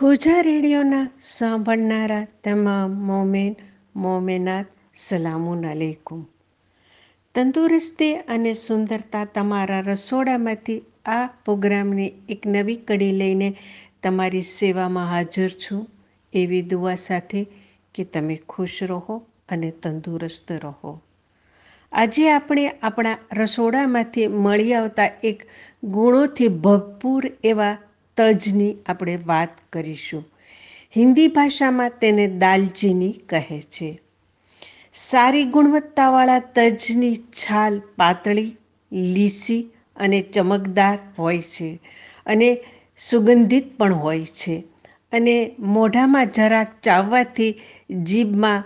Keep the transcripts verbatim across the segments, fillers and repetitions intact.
ખોજા રેડિયોના સાંભળનારા તમામ મોમેન મોમેનાત સલામુન અલેકુમ. તંદુરસ્તી અને સુંદરતા તમારા રસોડામાંથી આ પ્રોગ્રામની એક નવી કડી લઈને તમારી સેવામાં હાજર છું, એવી દુઆ સાથે કે તમે ખુશ રહો અને તંદુરસ્ત રહો. આજે આપણે આપણા રસોડામાંથી મળી આવતા એક ગુણોથી ભરપૂર એવા તજની આપણે વાત કરીશું. હિન્દી ભાષામાં તેને દાલચીની કહે છે. સારી ગુણવત્તાવાળા તજની છાલ પાતળી, લીસી અને ચમકદાર હોય છે અને સુગંધિત પણ હોય છે અને મોઢામાં જરાક ચાવવાથી જીભમાં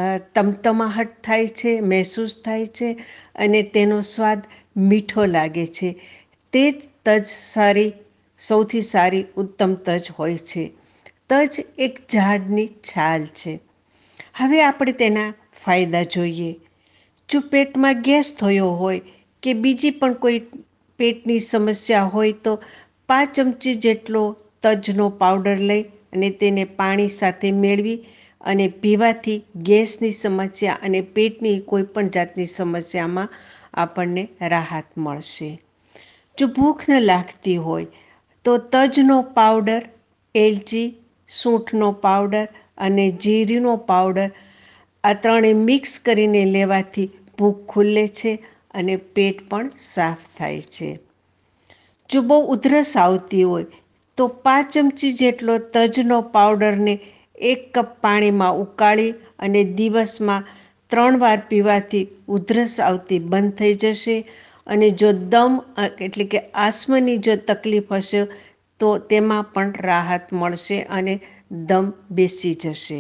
તમતમાહટ થાય છે, મહેસૂસ થાય છે અને તેનો સ્વાદ મીઠો લાગે છે. તે જ તજ સારી સૌથી સારી ઉત્તમ તજ હોય છે. તજ એક ઝાડની છાલ છે. હવે આપણે તેના ફાયદા જોઈએ. જો પેટમાં ગેસ થયો હોય કે બીજી પણ કોઈ પેટની સમસ્યા હોય તો પાંચ ચમચી જેટલો તજનો પાવડર લઈ અને તેને પાણી સાથે મેળવી અને પીવાથી ગેસની સમસ્યા અને પેટની કોઈ પણ જાતની સમસ્યામાં આપણને રાહત મળશે. જો ભૂખ ન લાગતી હોય તો તજનો પાવડર, એલચી, સૂંઠનો પાવડર અને જીરીનો પાવડર આ ત્રણેય મિક્સ કરીને લેવાથી ભૂખ ખુલે છે અને પેટ પણ સાફ થાય છે. જો બહુ ઉધરસ આવતી હોય તો પાંચ ચમચી જેટલો તજનો પાવડરને એક કપ પાણીમાં ઉકાળી અને દિવસમાં ત્રણ વાર પીવાથી ઉધરસ આવતી બંધ થઈ જશે અને જો દમ એટલે કે આસ્મની જો તકલીફ હશે તો તેમાં પણ રાહત મળશે અને દમ બેસી જશે.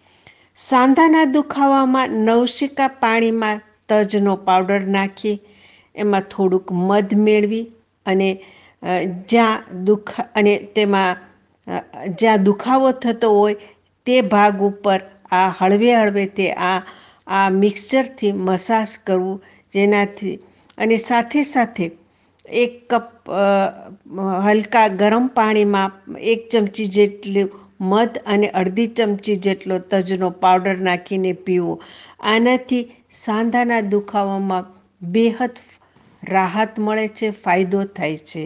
સાંધાના દુખાવામાં નવશેકા પાણીમાં તજનો પાવડર નાખી એમાં થોડુંક મધ મેળવી અને જ્યાં દુખા અને તેમાં જ્યાં દુખાવો થતો હોય તે ભાગ ઉપર આ હળવે હળવે તે આ આ મિક્સચરથી મસાજ કરવું, જેનાથી અને સાથે સાથે એક કપ હલકા ગરમ પાણીમાં એક ચમચી જેટલું મધ અને અડધી ચમચી જેટલો તજનો પાવડર નાખીને પીવો. આનાથી સાંધાના દુખાવામાં બેહદ રાહત મળે છે, ફાયદો થાય છે.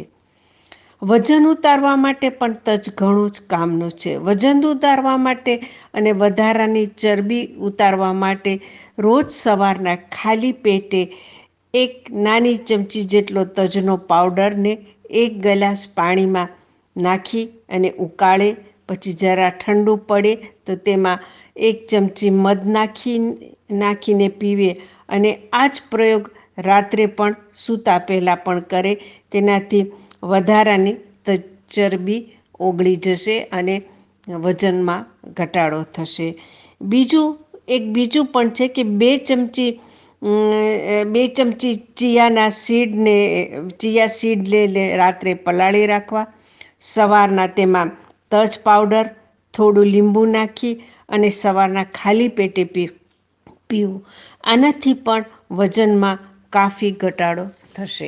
વજન ઉતારવા માટે પણ તજ ઘણું જ કામનું છે. વજન ઉતારવા માટે અને વધારાની ચરબી ઉતારવા માટે રોજ સવારના ખાલી પેટે એક નાની ચમચી જેટલો તજનો પાવડરને એક ગ્લાસ પાણીમાં નાખી અને ઉકાળે, પછી જરા ઠંડુ પડે તો તેમાં એક ચમચી મધ નાખી નાખીને પીવે અને આ જ પ્રયોગ રાત્રે પણ સૂતા પહેલાં પણ કરે. તેનાથી વધારાની ચરબી ઓગળી જશે અને વજનમાં ઘટાડો થશે. બીજું એક બીજું પણ છે કે બે ચમચી બે ચમચી ચિયાના સીડને ચિયા સીડ લઈ રાત્રે પલાળી રાખવા. સવારના તેમાં તજ પાવડર, થોડું લીંબુ નાખી અને સવારના ખાલી પેટે પી પીવું. આનાથી પણ વજનમાં કાફી ઘટાડો થશે.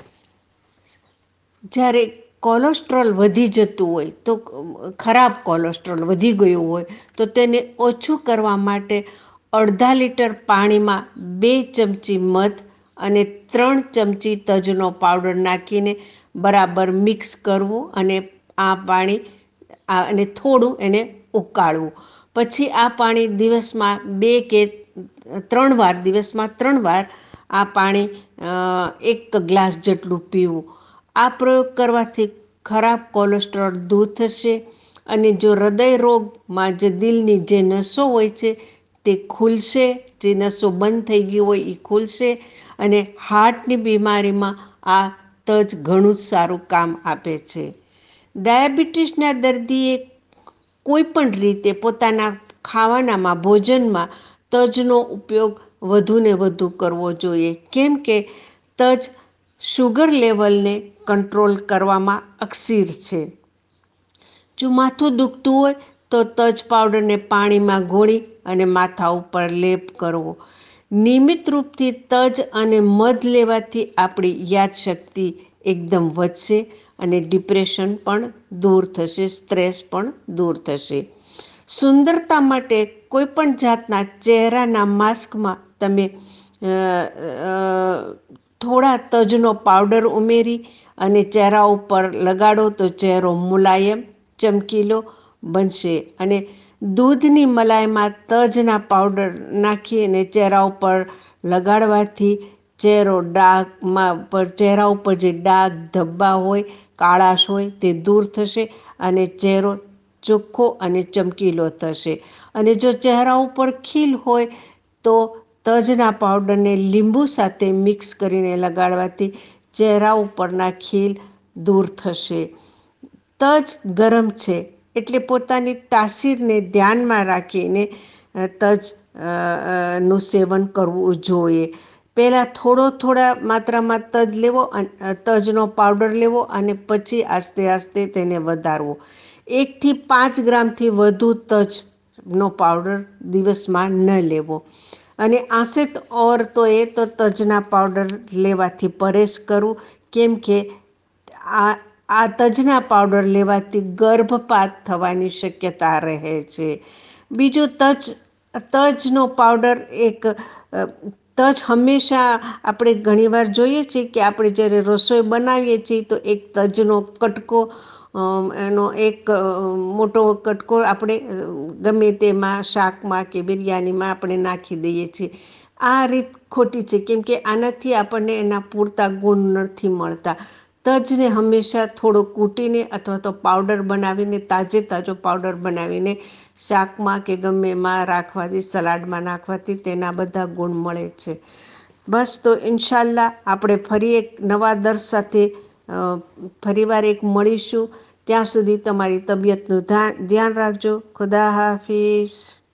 જ્યારે કોલેસ્ટ્રોલ વધી જતું હોય તો ખરાબ કોલેસ્ટ્રોલ વધી ગયું હોય તો તેને ઓછું કરવા માટે અડધા લીટર પાણીમાં બે ચમચી મધ અને ત્રણ ચમચી તજનો પાવડર નાખીને બરાબર મિક્સ કરવું અને આ પાણી અને થોડું એને ઉકાળવું. પછી આ પાણી દિવસમાં બે કે ત્રણ વાર દિવસમાં ત્રણ વાર આ પાણી એક ગ્લાસ જેટલું પીવું. આ પ્રયોગ કરવાથી ખરાબ કોલેસ્ટ્રોલ દૂર થશે અને જો હૃદય રોગમાં જે દિલની જે નસો હોય છે તે ખુલશે, જે નસો બંધ થઈ ગઈ હોય એ ખુલશે અને હાર્ટની બીમારીમાં આ તજ ઘણું જ સારું કામ આપે છે. ડાયાબિટીસના દર્દીએ કોઈ પણ રીતે પોતાના ખાવાનામાં ભોજનમાં તજનો ઉપયોગ વધુને વધુ કરવો જોઈએ, કેમ કે તજ શુગર લેવલને કંટ્રોલ કરવામાં અક્સિર છે. જો માથું દુખતું હોય તો તજ પાવડરને પાણીમાં ઘોળી અને માથા ઉપર લેપ કરવો. નિયમિત રૂપથી તજ અને મધ લેવાથી આપણી યાદશક્તિ એકદમ વધશે અને ડિપ્રેશન પણ દૂર થશે, સ્ટ્રેસ પણ દૂર થશે. સુંદરતા માટે કોઈ પણ જાતના ચહેરાના માસ્કમાં તમે થોડા તજનો પાવડર ઉમેરી અને ચહેરા ઉપર લગાડો તો ચહેરો મુલાયમ, ચમકીલો બનશે. અને દૂધની મલાઈમાં તજના પાવડર નાખી અને ચહેરા ઉપર લગાડવાથી ચહેરો ડાઘમાં પર ચહેરા ઉપર જે ડાઘ ધબ્બા હોય, કાળાશ હોય તે દૂર થશે અને ચહેરો ચોખ્ખો અને ચમકીલો થશે. અને જો ચહેરા ઉપર ખીલ હોય તો તજના પાવડરને લીંબુ સાથે મિક્સ કરીને લગાડવાથી ચહેરા ઉપરના ખીલ દૂર થશે. તજ ગરમ છે એટલે પોતાની તાસીરને ધ્યાનમાં રાખીને તજ નું સેવન કરવું જોઈએ. પહેલાં થોડો થોડા માત્રામાં તજ લેવો, તજનો પાવડર લેવો અને પછી આસ્તે આસ્તે તેને વધારવો. એકથી પાંચ ગ્રામથી વધુ તજનો પાવડર દિવસમાં ન લેવો. અને આંસેત ઓર તો એ તો તજના પાવડર લેવાથી પરેશ કરવું, કેમ કે આ આ તજના પાવડર લેવાથી ગર્ભપાત થવાની શક્યતા રહે છે. બીજું તજ તજનો પાવડર એક તજ હંમેશા આપણે ઘણીવાર જોઈએ છીએ કે આપણે જ્યારે રસોઈ બનાવીએ છીએ તો એક તજનો કટકો એનો એક મોટો કટકો આપણે ગમે તેમાં શાકમાં કે બિરયાનીમાં આપણે નાખી દઈએ છીએ. આ રીત ખોટી છે, કેમ કે આનાથી આપણને એના પૂરતા ગુણ નથી મળતા. તજને હંમેશા થોડો કૂટીને અથવા તો પાવડર બનાવીને તાજે તાજો પાવડર બનાવીને શાકમાં કે ગમે એમાં રાખવાથી, સલાડમાં નાખવાથી તેના બધા ગુણ મળે છે. બસ તો ઇન્શાલ્લાહ આપણે ફરી એક નવા દર્સ સાથે ફરીવાર એક મળીશું. ત્યાં સુધી તમારી તબિયતનું ધ્યાન રાખજો. ખુદા હાફિઝ.